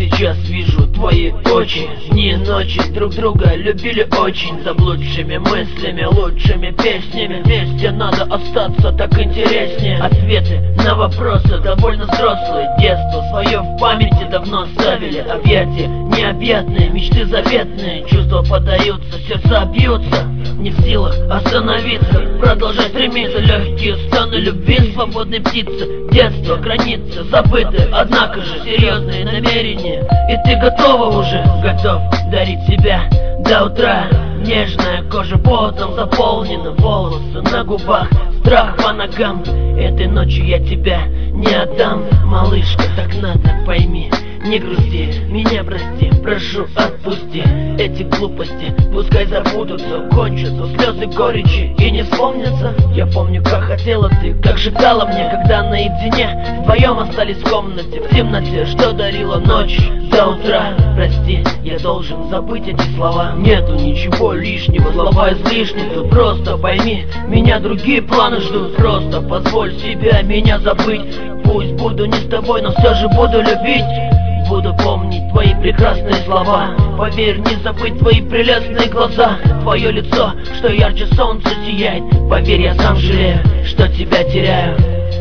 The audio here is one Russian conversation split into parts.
сейчас вижу твои очи. Дни и ночи друг друга любили очень. Заблудшими мыслями, лучшими песнями. Вместе надо остаться, так интереснее. Ответы на вопросы довольно взрослые. Детство свое в памяти давно оставили. Объятия необъятные, мечты заветные. Чувства подаются, сердца бьются. Не в силах остановиться, продолжать стремиться. Легкие станы любви свободной птицы. Детство, границы забыты, однако же серьезные намерения. И ты готова уже, готов дарить себя до утра. Нежная кожа потом заполнена, волосы на губах, страх по ногам. Этой ночью я тебя не отдам, малышка, так надо, пойми. Не грусти, меня прости, прошу отпусти. Эти глупости пускай забудутся, кончатся слезы горечи и не вспомнятся. Я помню, как хотела ты, как шептала мне, когда наедине вдвоем остались в комнате, в темноте, что дарила ночь до утра. Прости, я должен забыть эти слова. Нету ничего лишнего, слова излишни. Ты просто пойми, меня другие планы ждут. Просто позволь себя меня забыть. Пусть буду не с тобой, но все же буду любить. Буду помнить твои прекрасные слова. Поверь, не забыть твои прелестные глаза. Твое лицо, что ярче солнца сияет. Поверь, я сам жалею, что тебя теряю.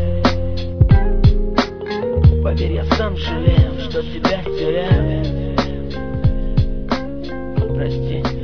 Поверь, я сам жалею, что тебя теряю. Прости.